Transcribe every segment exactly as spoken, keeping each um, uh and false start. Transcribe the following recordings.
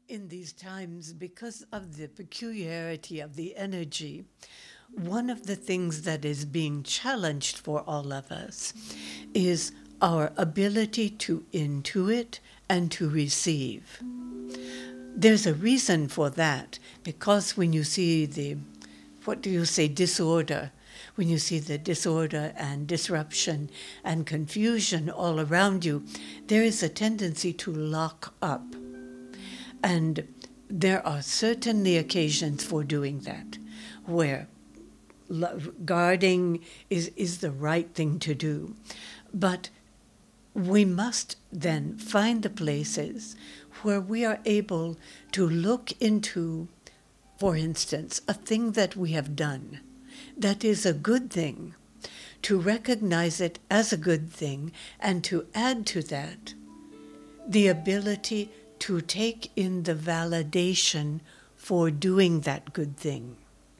In these times, because of the peculiarity of the energy, one of the things that is being challenged for all of us is our ability to intuit and to receive. There's a reason for that, because when you see the, what do you say, disorder, when you see the disorder and disruption and confusion all around you, there is a tendency to lock up. And there are certainly occasions for doing that, where guarding is, is the right thing to do. But we must then find the places where we are able to look into, for instance, a thing that we have done that is a good thing, to recognize it as a good thing, and to add to that the ability to take in the validation for doing that good thing.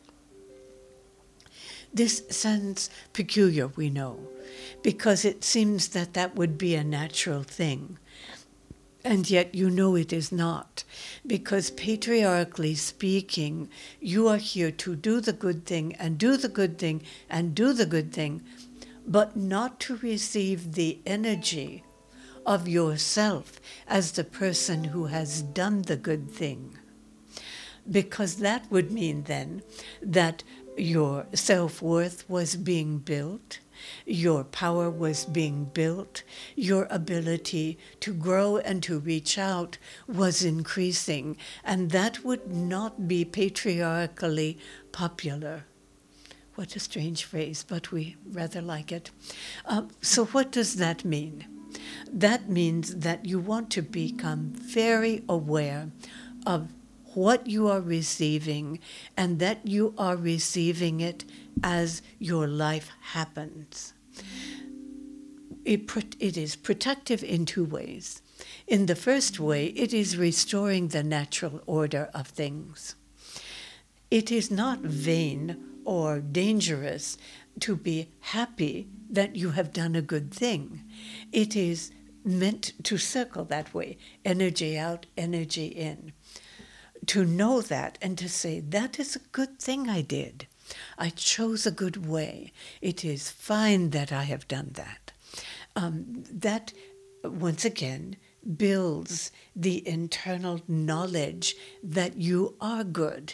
This sounds peculiar, we know, because it seems that that would be a natural thing. And yet you know it is not, because patriarchally speaking, you are here to do the good thing and do the good thing and do the good thing, but not to receive the energy of yourself as the person who has done the good thing. Because that would mean then that your self-worth was being built, your power was being built, your ability to grow and to reach out was increasing, and that would not be patriarchally popular. What a strange phrase, but we rather like it. Uh, so what does that mean? That means that you want to become very aware of what you are receiving, and that you are receiving it as your life happens. It, it is protective in two ways. In the first way, it is restoring the natural order of things. It is not vain or dangerous to be happy that you have done a good thing. It is meant to circle that way, energy out, energy in. To know that and to say, that is a good thing I did. I chose a good way. It is fine that I have done that. Um, that, once again, builds the internal knowledge that you are good.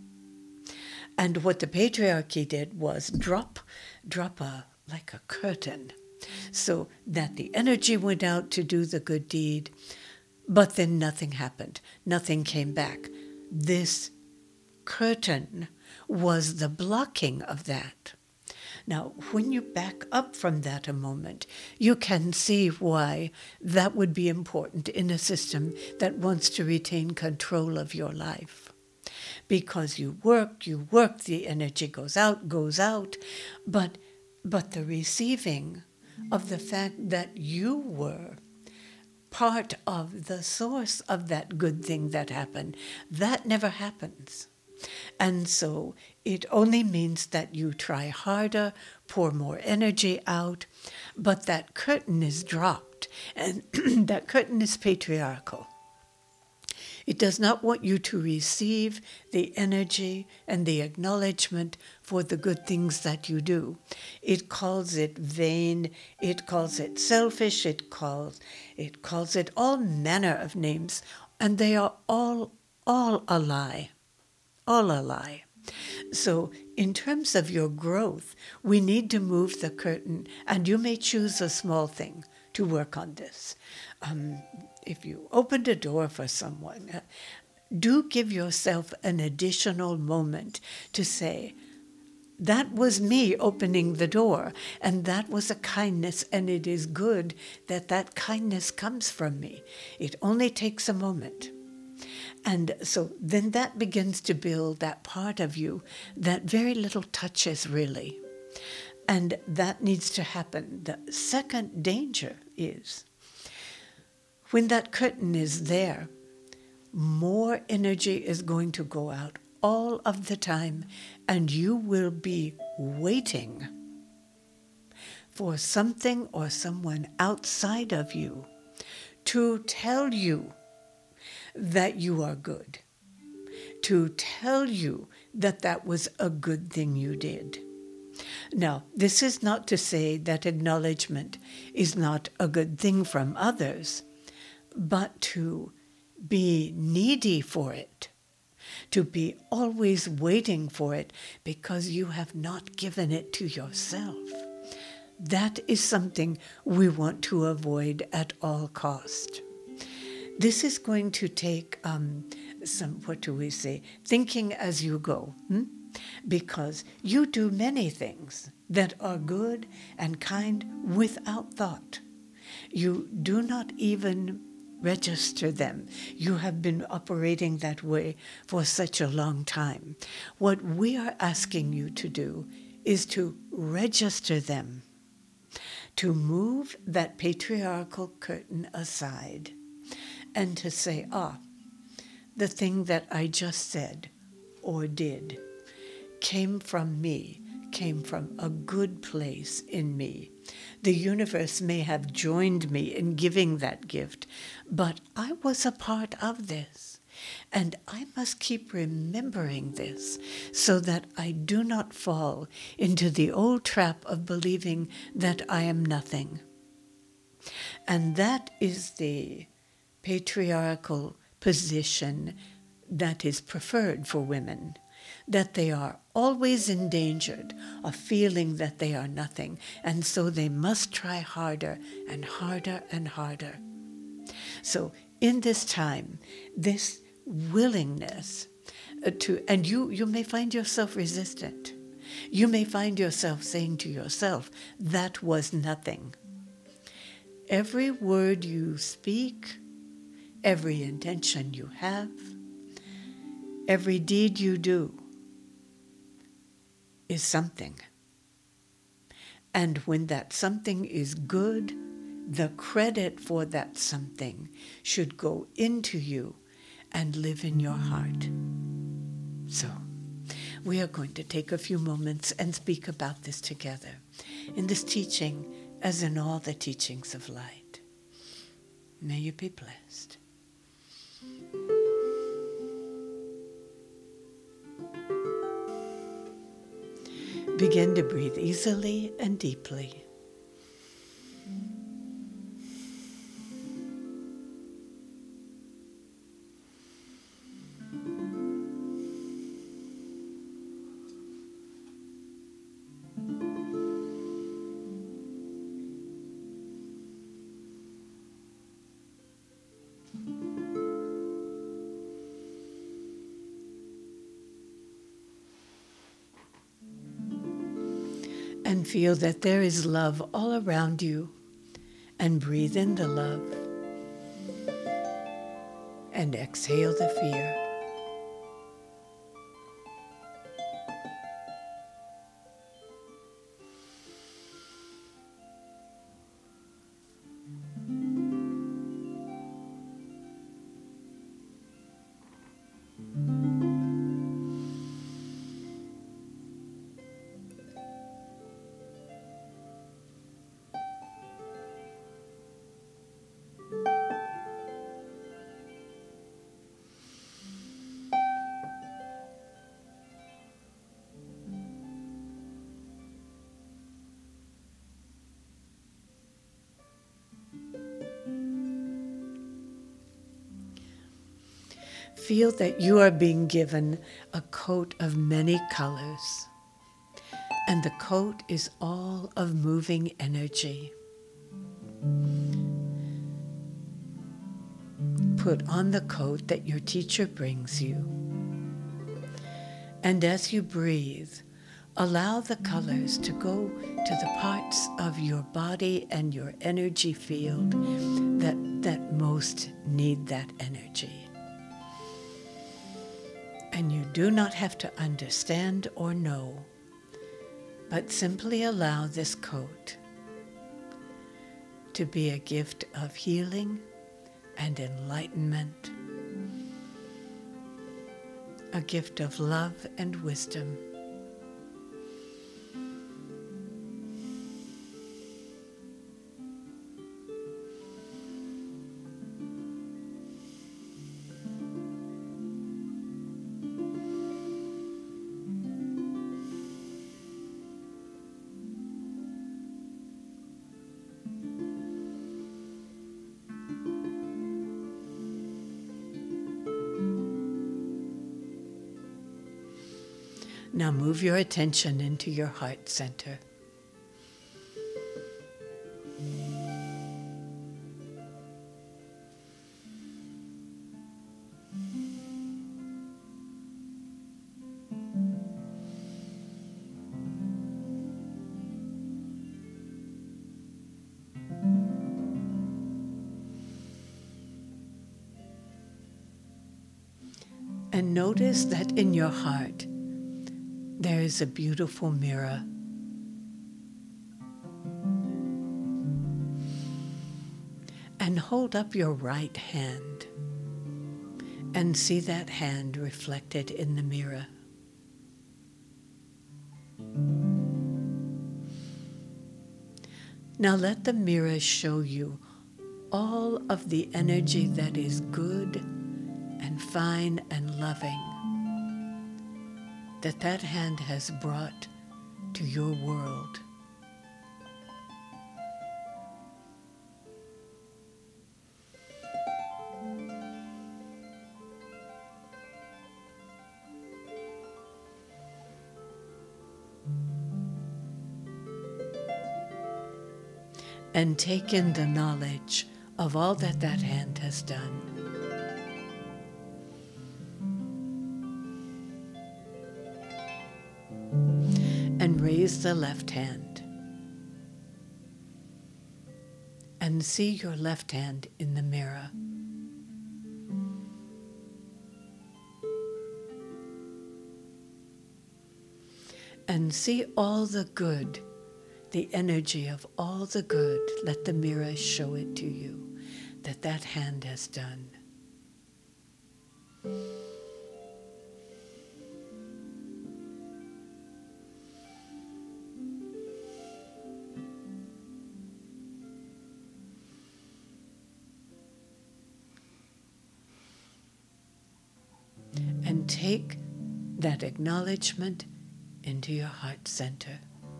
And what the patriarchy did was drop, drop a, like a curtain, so that the energy went out to do the good deed, but then nothing happened. Nothing came back. This curtain was the blocking of that. Now, when you back up from that a moment, you can see why that would be important in a system that wants to retain control of your life. Because you work, you work, the energy goes out, goes out, but, but the receiving of the fact that you were part of the source of that good thing that happened, that never happens. And so it only means that you try harder, pour more energy out, but that curtain is dropped, and that curtain is patriarchal. It does not want you to receive the energy and the acknowledgement for the good things that you do. It calls it vain, it calls it selfish, it calls it calls it all manner of names, and they are all all a lie. All a lie. So in terms of your growth, we need to move the curtain, and you may choose a small thing to work on this. Um, if you opened a door for someone, uh, do give yourself an additional moment to say, that was me opening the door, and that was a kindness, and it is good that that kindness comes from me. It only takes a moment. And so then that begins to build that part of you that very little touches really. And that needs to happen. The second danger is when that curtain is there, more energy is going to go out all of the time, and you will be waiting for something or someone outside of you to tell you that you are good, to tell you that that was a good thing you did. Now, this is not to say that acknowledgement is not a good thing from others, but to be needy for it, to be always waiting for it because you have not given it to yourself. That is something we want to avoid at all cost. This is going to take um, some, what do we say, thinking as you go, hmm? Because you do many things that are good and kind without thought. You do not even register them. You have been operating that way for such a long time. What we are asking you to do is to register them, to move that patriarchal curtain aside and to say, ah, the thing that I just said or did came from me, came from a good place in me. The universe may have joined me in giving that gift, but I was a part of this. And I must keep remembering this so that I do not fall into the old trap of believing that I am nothing. And that is the patriarchal position that is preferred for women, that they are always endangered of feeling that they are nothing, and so they must try harder and harder and harder. So in this time, this willingness to, and you, you may find yourself resistant. You may find yourself saying to yourself, that was nothing. Every word you speak, every intention you have, every deed you do is something. And when that something is good, the credit for that something should go into you and live in your heart. So, we are going to take a few moments and speak about this together in this teaching, as in all the teachings of light. May you be blessed. Begin to breathe easily and deeply. And feel that there is love all around you, and breathe in the love and exhale the fear. Feel that you are being given a coat of many colors, and the coat is all of moving energy. Put on the coat that your teacher brings you, and as you breathe, allow the colors to go to the parts of your body and your energy field that, that most need that energy. And you do not have to understand or know, but simply allow this coat to be a gift of healing and enlightenment, a gift of love and wisdom. Now move your attention into your heart center. And notice that in your heart, there is a beautiful mirror. And hold up your right hand and see that hand reflected in the mirror. Now let the mirror show you all of the energy that is good and fine and loving that that hand has brought to your world. And take in the knowledge of all that that hand has done. And raise the left hand. And see your left hand in the mirror. And see all the good, the energy of all the good. Let the mirror show it to you that that hand has done. And take that acknowledgement into your heart center.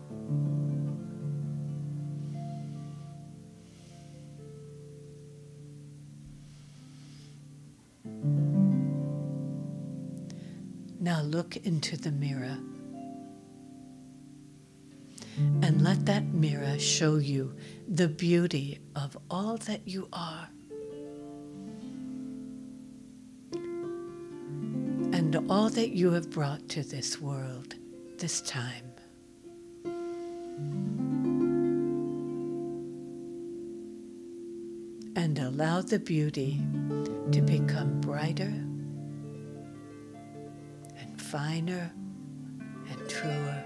Now look into the mirror and let that mirror show you the beauty of all that you are and all that you have brought to this world this time. And allow the beauty to become brighter and finer and truer.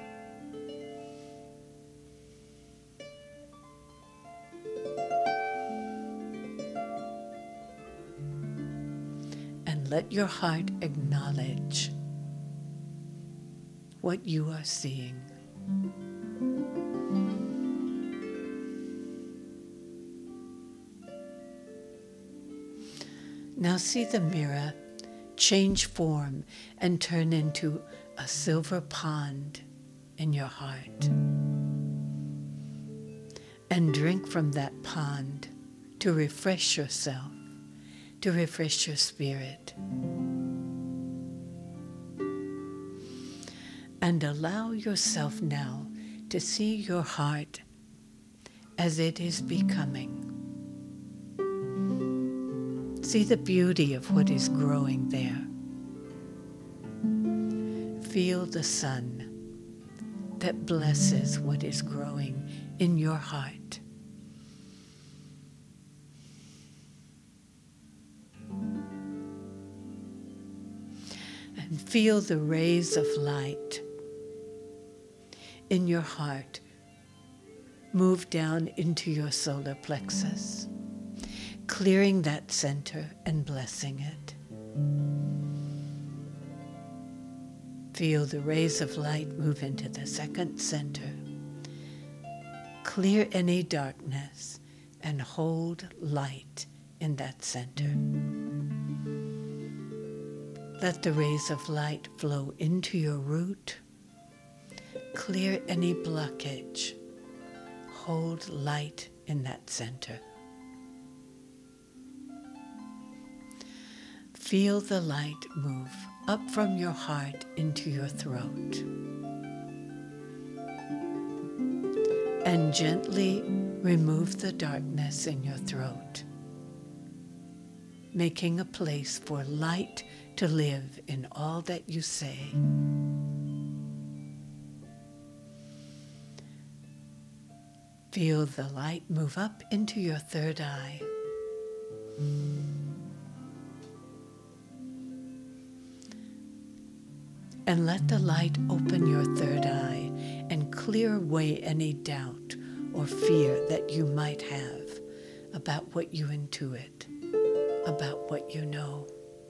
And let your heart acknowledge what you are seeing. Now see the mirror change form and turn into a silver pond in your heart. And drink from that pond to refresh yourself, to refresh your spirit. And allow yourself now to see your heart as it is becoming. See the beauty of what is growing there. Feel the sun that blesses what is growing in your heart. And feel the rays of light in your heart move down into your solar plexus, clearing that center and blessing it. Feel the rays of light move into the second center. Clear any darkness and hold light in that center. Let the rays of light flow into your root. Clear any blockage. Hold light in that center. Feel the light move up from your heart into your throat. And gently remove the darkness in your throat, making a place for light to live in all that you say. Feel the light move up into your third eye. And let the light open your third eye and clear away any doubt or fear that you might have about what you intuit, about what you know.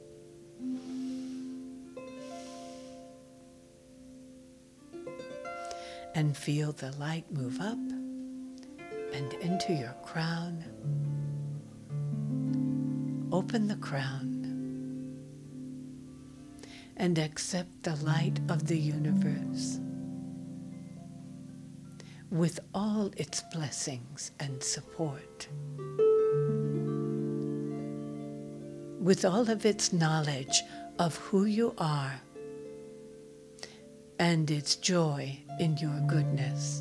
And feel the light move up and into your crown. Open the crown and accept the light of the universe with all its blessings and support, with all of its knowledge of who you are and its joy in your goodness.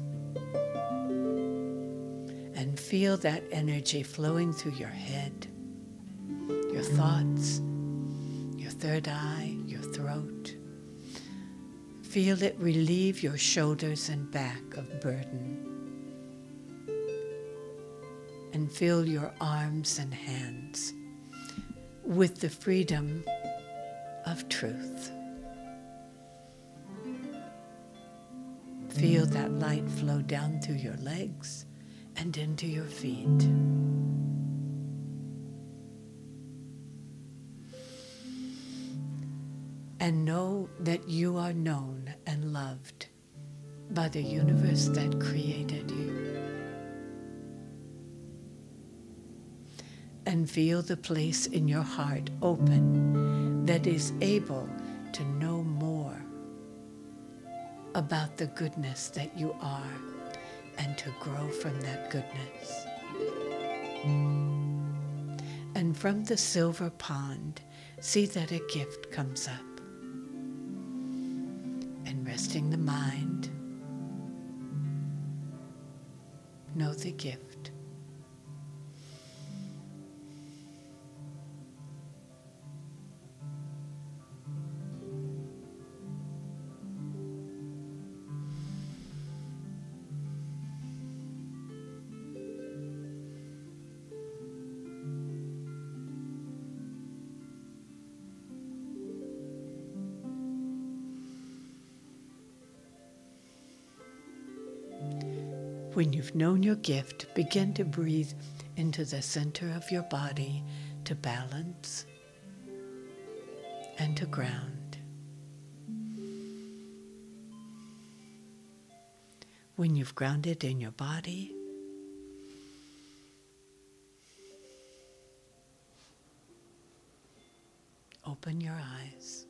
And feel that energy flowing through your head, your thoughts, your third eye, your throat. Feel it relieve your shoulders and back of burden. And fill your arms and hands with the freedom of truth. Feel that light flow down through your legs and into your feet. And know that you are known and loved by the universe that created you. And feel the place in your heart open that is able to know more about the goodness that you are and to grow from that goodness. And from the silver pond, see that a gift comes up. And resting the mind, know the gift. When you've known your gift, begin to breathe into the center of your body to balance and to ground. When you've grounded in your body, open your eyes.